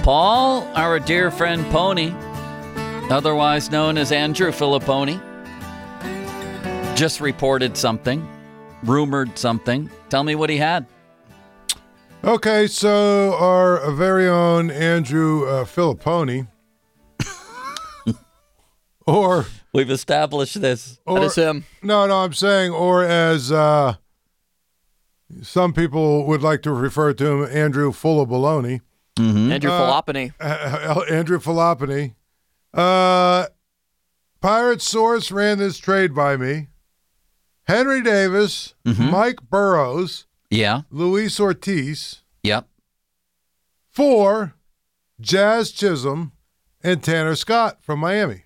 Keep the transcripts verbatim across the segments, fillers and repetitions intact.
Paul, our dear friend Pony, otherwise known as Andrew Filipponi, just reported something, rumored something. Tell me what he had. Okay, so our very own Andrew uh, Filipponi, or we've established this. Or, that is him. No, no, I'm saying, or as uh, some people would like to refer to him, Andrew Full of Baloney. Mm-hmm. Andrew uh, Filipponi. Uh, Andrew Filipponi. Uh, Pirate Source ran this trade by me. Henry Davis, mm-hmm. Mike Burrows, yeah, Luis Ortiz, yep, for Jazz Chisholm and Tanner Scott from Miami.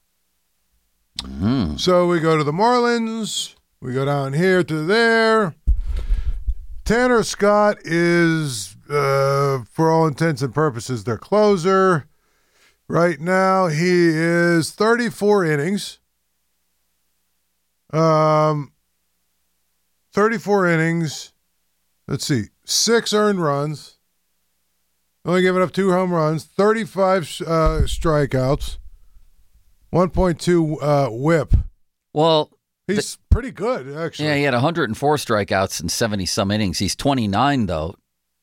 Mm. So we go to the Marlins. We go down here to there. Tanner Scott is, uh, for all intents and purposes, their closer. Right now, he is thirty-four innings. Um, thirty-four innings. Let's see, six earned runs. Only giving up two home runs. thirty-five uh, strikeouts. one point two uh, whip. Well, he's the, pretty good, actually. Yeah, he had one hundred four strikeouts in seventy-some innings. He's twenty-nine, though.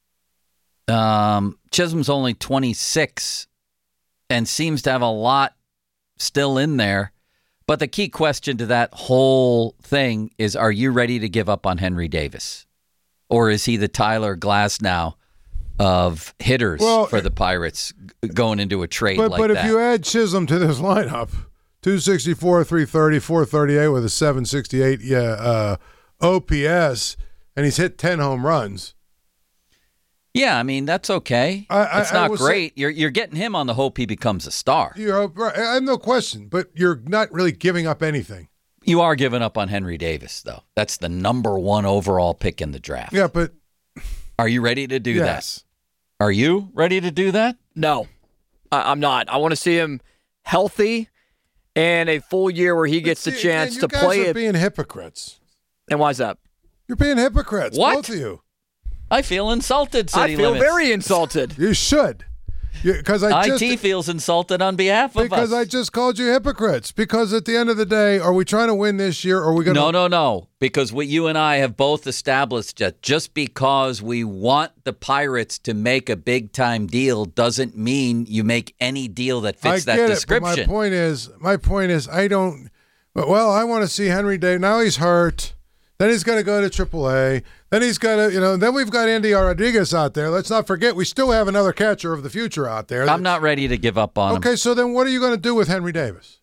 Um, Chisholm's only twenty-six and seems to have a lot still in there. But the key question to that whole thing is, are you ready to give up on Henry Davis? Or is he the Tyler Glasnow of hitters well, for the Pirates going into a trade but, like but that? But if you add Chisholm to this lineup, two sixty-four, three thirty, four thirty-eight with a seven sixty-eight yeah, uh, O P S, and he's hit ten home runs. Yeah, I mean, that's okay. I, I, it's not I great. say, you're you're getting him on the hope he becomes a star. You hope, right. I have no question, but you're not really giving up anything. You are giving up on Henry Davis, though. That's the number one overall pick in the draft. Yeah, but... Are you ready to do yes. that? Are you ready to do that? No, I, I'm not. I want to see him healthy and a full year where he gets see, the chance man, to play it. You're it. being hypocrites. And why's that? You're being hypocrites, what? both of you. I feel insulted, City I feel Limits. very insulted. You should. Because I just, I T feels insulted on behalf of because us. Because I just called you hypocrites. Because at the end of the day, are we trying to win this year, or are we going to... No, no, no. Because what you and I have both established that just because we want the Pirates to make a big-time deal doesn't mean you make any deal that fits I that get description. It, but my point is, my point is, I don't... Well, I want to see Henry Davis. Now he's hurt. Then he's going to go to triple A. Then he's got to, you know, then we've got Andy Rodriguez out there. Let's not forget, we still have another catcher of the future out there. I'm not ready to give up on him. Okay, so then what are you going to do with Henry Davis?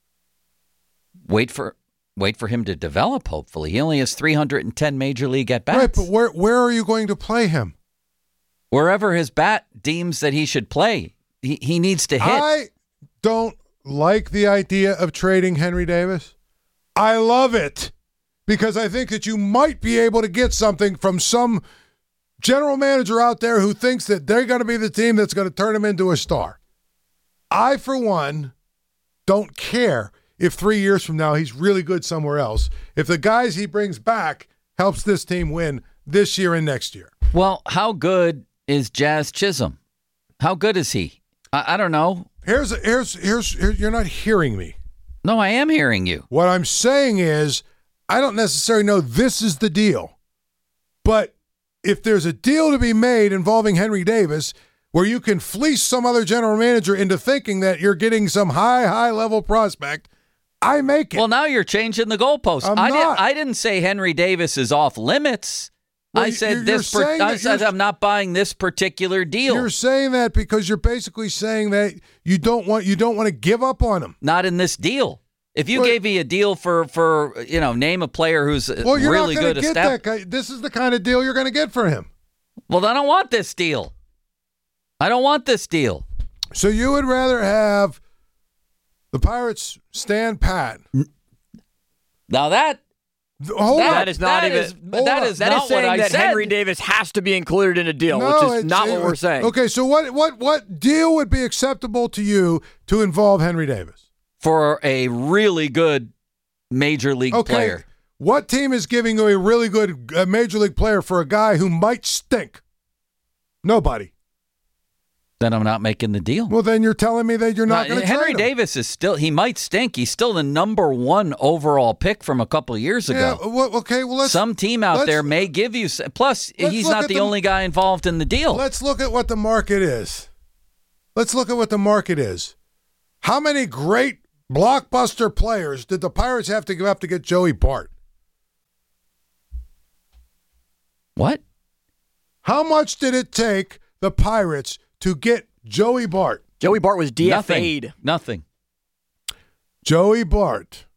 Wait for wait for him to develop, hopefully. He only has three hundred ten major league at-bats. Right, but where where are you going to play him? Wherever his bat deems that he should play. He, he needs to hit. I don't like the idea of trading Henry Davis. I love it. Because I think that you might be able to get something from some general manager out there who thinks that they're going to be the team that's going to turn him into a star. I, for one, don't care if three years from now he's really good somewhere else. If the guys he brings back helps this team win this year and next year. Well, how good is Jazz Chisholm? How good is he? I, I don't know. Here's, here's, here's, here's, you're not hearing me. No, I am hearing you. What I'm saying is, I don't necessarily know this is the deal, but if there's a deal to be made involving Henry Davis where you can fleece some other general manager into thinking that you're getting some high, high-level prospect, I make it. Well, now you're changing the goalpost. I'm I not. didn't. I didn't say Henry Davis is off limits. Well, I said you're, this. you're Per, I said you're, I'm not buying this particular deal. You're saying that because you're basically saying that you don't want you don't want to give up on him. Not in this deal. If you well, gave me a deal for, for you know, name a player who's well, you're really not good. Get that guy. This is the kind of deal you're going to get for him. Well, I don't want this deal. I don't want this deal. So you would rather have the Pirates stand pat. Now that hold that, on. that is not that even is, that is that not is saying what I that said. Henry Davis has to be included in a deal, no, which is not it, what we're saying. Okay, so what what what deal would be acceptable to you to involve Henry Davis? For a really good major league okay. player. What team is giving you a really good uh, major league player for a guy who might stink? Nobody. then I'm not making the deal. Well, then you're telling me that you're not Uh, going to Henry trade him. Davis is still, he might stink. He's still the number one overall pick from a couple of years ago. Yeah, well, okay, well, let's, Some team out let's- there may give you, s- plus let's he's look not at the the- only guy involved in the deal. let's look at what the market is. Let's look at what the market is. How many great blockbuster players did the Pirates have to give up to get Joey Bart? What? How much did it take the Pirates to get Joey Bart? Joey Bart was D F Nothing. A'd. Nothing. Joey Bart.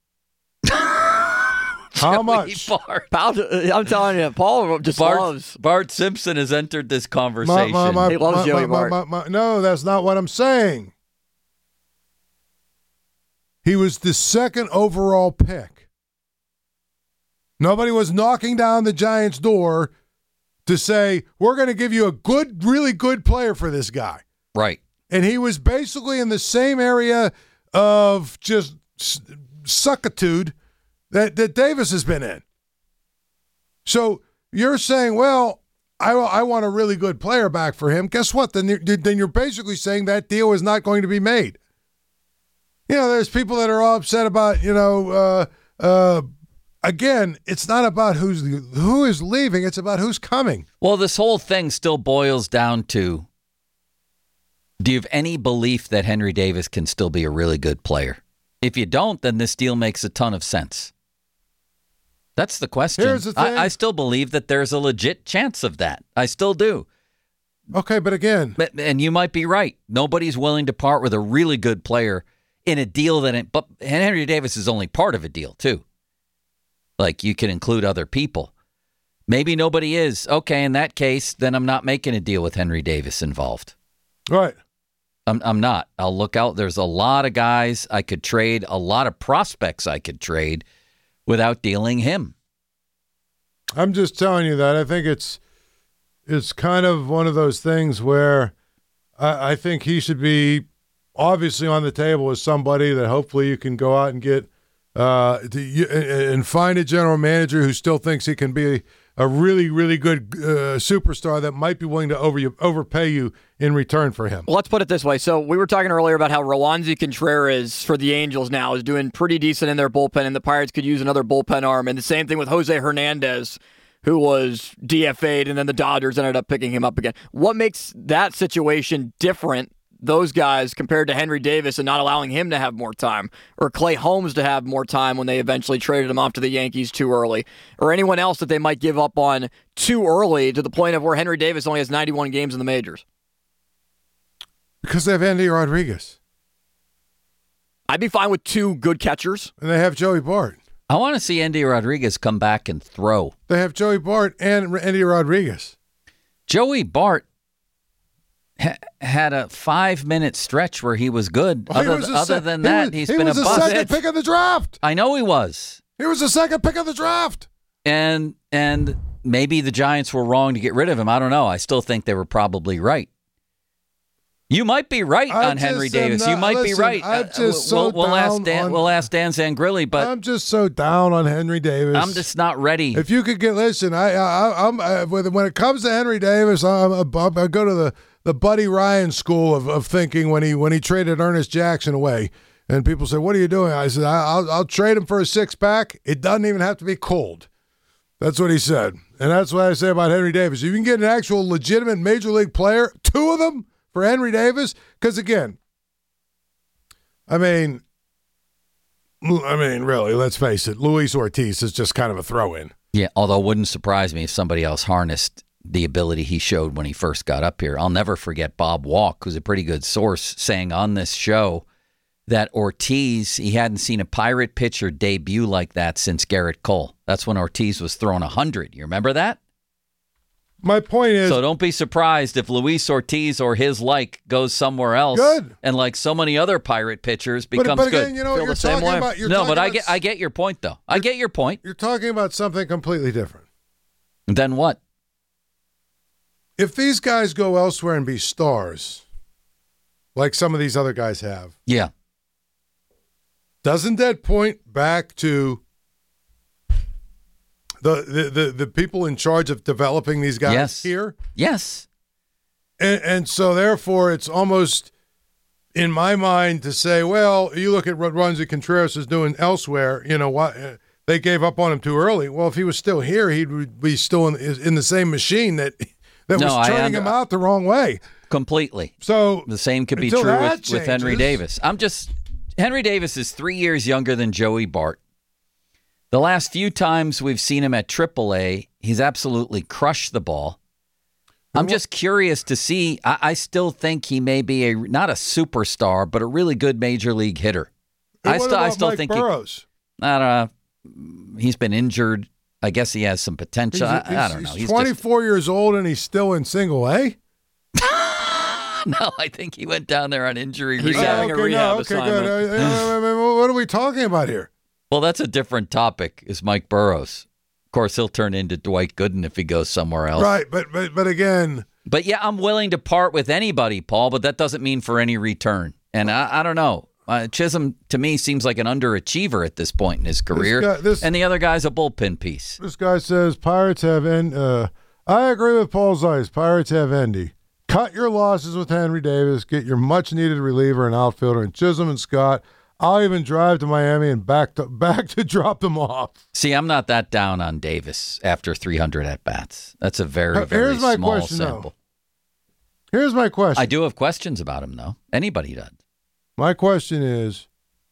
How much? Bart. About, I'm telling you, Paul just Bart, loves. Bart Simpson has entered this My- conversation. my- my- He loves my- Joey my- Bart. my- my- no, that's not what I'm saying. He was the second overall pick. Nobody was knocking down the Giants' door to say, we're going to give you a good, really good player for this guy. Right. And he was basically in the same area of just s- suckitude that, that Davis has been in. So you're saying, well, I, I want a really good player back for him. Guess what? Then you're, then you're basically saying that deal is not going to be made. You know, there's people that are all upset about, you know, uh, uh, again, it's not about who's who is leaving. It's about who's coming. Well, this whole thing still boils down to, do you have any belief that Henry Davis can still be a really good player? If you don't, then this deal makes a ton of sense. That's the question. Here's the thing. I, I still believe that there's a legit chance of that. I still do. Okay, but again, But, and you might be right. Nobody's willing to part with a really good player in a deal that, it, but Henry Davis is only part of a deal too. Like, you can include other people. Maybe nobody is. Okay, in that case, then I'm not making a deal with Henry Davis involved. right. I'm, I'm not. I'll look out. There's a lot of guys I could trade, a lot of prospects I could trade without dealing him. I'm just telling you that. I think it's it's kind of one of those things where I, I think he should be obviously on the table as somebody that hopefully you can go out and get uh, to, you, and find a general manager who still thinks he can be a really, really good uh, superstar that might be willing to over you, overpay you in return for him. Well, let's put it this way. So we were talking earlier about how Roansy Contreras for the Angels now is doing pretty decent in their bullpen, and the Pirates could use another bullpen arm. And the same thing with Jose Hernandez, who was D F A'd, and then the Dodgers ended up picking him up again. What makes that situation different, those guys, compared to Henry Davis and not allowing him to have more time, or Clay Holmes to have more time when they eventually traded him off to the Yankees too early, or anyone else that they might give up on too early to the point of where Henry Davis only has ninety-one games in the majors? Because they have Andy Rodriguez. I'd be fine with two good catchers. And they have Joey Bart. I want to see Andy Rodriguez come back and throw. They have Joey Bart and Andy Rodriguez. Joey Bart ha- had a five-minute stretch where he was good. Well, he other was th- a other se- than he that, was- he's he been was a the bust. second pick of the draft. I know he was. He was the second pick of the draft. And and maybe the Giants were wrong to get rid of him. I don't know. I still think they were probably right. You might be right I on Henry just am Davis. not- you might be listen, right. I'm Uh, just we'll, so we'll ask down Dan. on- We'll ask Dan Zangrilli, but I'm just so down on Henry Davis. I'm just not ready. If you could get, listen, I, I, I'm uh, when when it comes to Henry Davis, I'm, I'm, I go to the, the Buddy Ryan school of, of thinking when he when he traded Ernest Jackson away, and people say, "What are you doing?" I said, I, "I'll I'll trade him for a six pack. It doesn't even have to be cold." That's what he said, and that's what I say about Henry Davis. If you can get an actual legitimate major league player, two of them for Henry Davis, because again, I mean. I mean, really, let's face it, Luis Ortiz is just kind of a throw-in. Yeah, although it wouldn't surprise me if somebody else harnessed the ability he showed when he first got up here. I'll never forget Bob Walk, who's a pretty good source, saying on this show that Ortiz, he hadn't seen a Pirate pitcher debut like that since Garrett Cole. That's when Ortiz was throwing one hundred. You remember that? My point is, So don't be surprised if Luis Ortiz or his like goes somewhere else. Good. And like so many other Pirate pitchers but, becomes but again, good. you know, Feel you're the same talking way. about. You're No, talking but I about, get I get your point though. I get your point. You're talking about something completely different. Then what? If these guys go elsewhere and be stars, like some of these other guys have, Yeah. doesn't that point back to the the the, the people in charge of developing these guys Yes. here? Yes. And, and so, therefore, it's almost in my mind to say, well, you look at what Roansy Contreras is doing elsewhere. You know what? They gave up on him too early. Well, if he was still here, he'd be still in, in the same machine that that No, was turning under- him out the wrong way. Completely. So The same could be until true that with, with Henry changes- Davis. I'm just Henry Davis is three years younger than Joey Bart. The last few times we've seen him at triple A, he's absolutely crushed the ball. I'm just curious to see. I, I still think he may be a not a superstar, but a really good major league hitter. And I what still, I about still Mike think Burrows? he. I don't know. He's been injured. I guess he has some potential. He's, I, I he's- don't know. He's He's twenty-four years old and he's still in single A. just, no, I think he went down there on injury. He's rehab. having a okay, rehab no, okay, assignment. good. Uh, uh, what are we talking about here? Well, that's a different topic. Is Mike Burrows? Of course, he'll turn into Dwight Gooden if he goes somewhere else. Right, but but but again, But yeah, I'm willing to part with anybody, Paul, but that doesn't mean for any return. And I, I don't know. Uh, Chisholm, to me, seems like an underachiever at this point in his career. guy- this- and the other guy's a bullpen piece. this guy says Pirates have end. Uh, I agree with Paul Zeiss. Pirates have Endy. Cut your losses with Henry Davis. Get your much-needed reliever and outfielder in Chisholm and Scott. I'll even drive to Miami and back to back to drop them off. See, I'm not that down on Davis after three hundred at-bats. That's a very, Uh, very here's my small question, though. sample. Here's my question. I do have questions about him, though. Anybody does. My question is,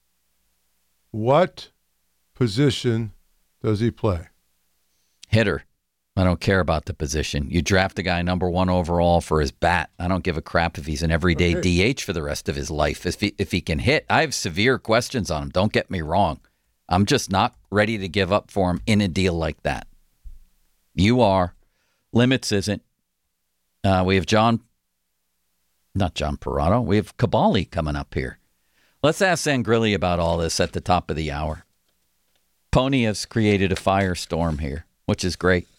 what position does he play? Hitter. I don't care about the position. You draft a guy number one overall for his bat. I don't give a crap if he's an everyday Okay. D H for the rest of his life. If he, if he can hit, I have severe questions on him. Don't get me wrong. I'm just not ready to give up for him in a deal like that. You are. Limits isn't. Uh, we have John, not John Parado. We have Cabali coming up here. Let's ask Sangrilli about all this at the top of the hour. Pony has created a firestorm here, which is great.